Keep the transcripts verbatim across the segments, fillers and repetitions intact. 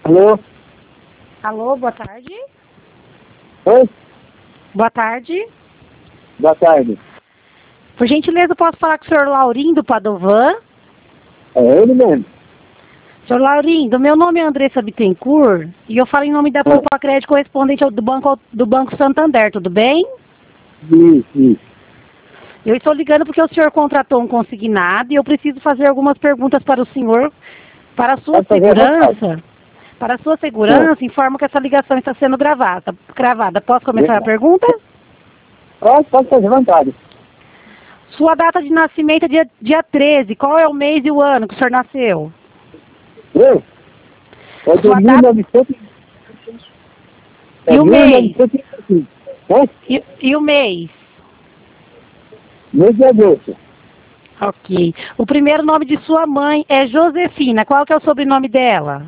Alô? Alô, boa tarde. Oi? Boa tarde. Boa tarde. Por gentileza, posso falar com o senhor Laurindo Padovan? É ele mesmo. Senhor Laurindo, meu nome é Andressa Bittencourt e eu falo em nome da Poupa Crédito correspondente ao, do, banco, do Banco Santander, tudo bem? Isso, isso. Eu estou ligando porque o senhor contratou um consignado e eu preciso fazer algumas perguntas para o senhor. Para a sua Pode fazer à segurança, para a sua segurança, informo que essa ligação está sendo gravada. gravada. Posso começar a pergunta? Pode, pode fazer à vontade. Sua data de nascimento é dia, dia treze. Qual é o mês e o ano que o senhor nasceu? Eu? É de Sua mil data... novecentos E o mês? mil novecentos e cinquenta e cinco. É? E, e o mês? Mês de agosto. Ok. O primeiro nome de sua mãe é Josefina. Qual que é o sobrenome dela?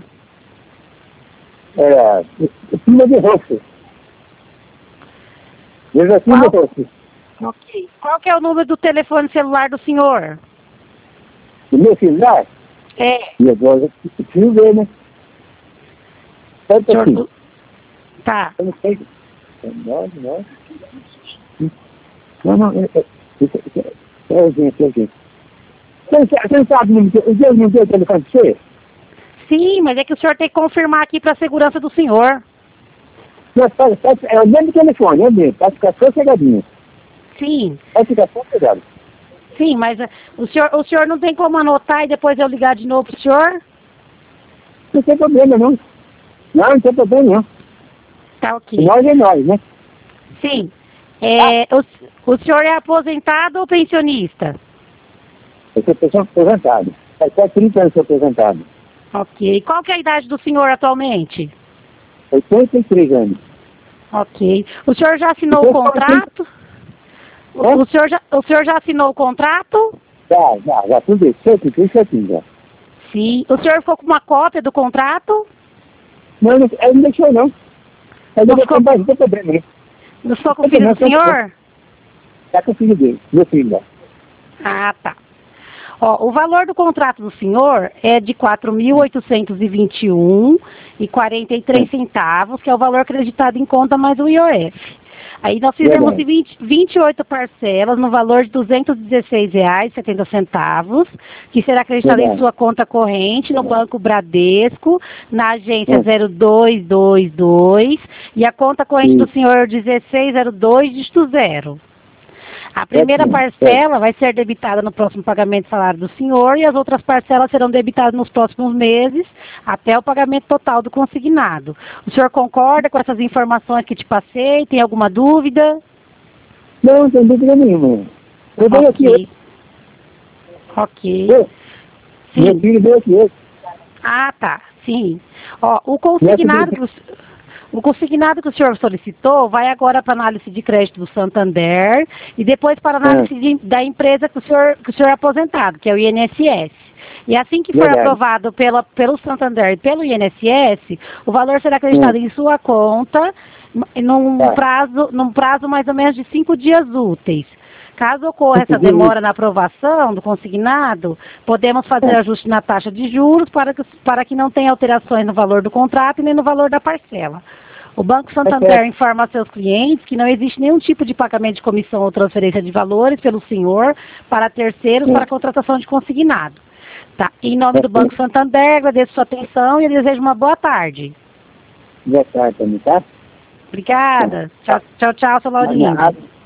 É, filha de rosto. Josefina Qual? Rosto. Ok. Qual que é o número do telefone celular do senhor? O meu celular? É. E agora eu preciso ver, né? Tanto Senhor... assim. Tá. Eu não sei. Não, não. Não, não. É, é, é, é urgente, é urgente. Você não sabe o número do telefone de você? Sim, mas é que o senhor tem que confirmar aqui para a segurança do senhor. Não, pode, pode, é o mesmo telefone, é o mesmo. Pode ficar sossegadinho. Sim. Pode ficar sossegado. Sim, mas uh, o senhor, o senhor não tem como anotar e depois eu ligar de novo pro senhor? Não tem problema, não. Não, não tem problema, não. Tá ok. Nós é nós, né? Sim. É, o, o senhor é aposentado ou pensionista? Eu sou pessoa aposentado. Faz quase trinta anos que sou aposentado. Ok. Qual que é a idade do senhor atualmente? oitenta e três anos. Ok. O senhor já assinou o contrato? O, o, senhor já, o senhor já assinou o contrato? Já, já, já, tudo isso. Certinho, tudo certinho, já. Sim. O senhor ficou com uma cópia do contrato? Não, não, ele não deixou, não. Ele Não não ficou, ficou, não tem problema, né? não ficou com o filho do senhor? Tá com o filho dele, meu filho lá. Ah, tá. Ó, o valor do contrato do senhor é de quatro mil oitocentos e vinte e um reais e quarenta e três centavos, que é o valor acreditado em conta mais o I O F. Aí nós fizemos de vinte, vinte e oito parcelas no valor de duzentos e dezesseis reais e setenta centavos, que será acreditado em sua conta corrente no Banco Bradesco, na agência zero dois dois dois, e a conta corrente do senhor dezesseis zero dois, dígito zero. A primeira parcela vai ser debitada no próximo pagamento do salário do senhor e as outras parcelas serão debitadas nos próximos meses até o pagamento total do consignado. O senhor concorda com essas informações que te passei? Tem alguma dúvida? Não, não tem dúvida nenhuma. Eu venho aqui hoje. Ok. Sim. Meu filho veio aqui hoje. Ah, tá. Sim. Ó, o consignado que o... O consignado que o senhor solicitou vai agora para análise de crédito do Santander e depois para análise é. de, da empresa que o, senhor, que o senhor é aposentado, que é o I N S S. E assim que for Verdade. aprovado pela, pelo Santander e pelo I N S S, o valor será acreditado hum. em sua conta num, é. prazo, num prazo mais ou menos de cinco dias úteis. Caso ocorra essa demora na aprovação do consignado, podemos fazer ajuste na taxa de juros para que, para que não tenha alterações no valor do contrato e nem no valor da parcela. O Banco Santander informa a seus clientes que não existe nenhum tipo de pagamento de comissão ou transferência de valores pelo senhor para terceiros para a contratação de consignado. Tá. Em nome do Banco Santander, agradeço sua atenção e desejo uma boa tarde. Boa tarde, tá? Obrigada. Tchau, tchau, tchau, seu Laurindo.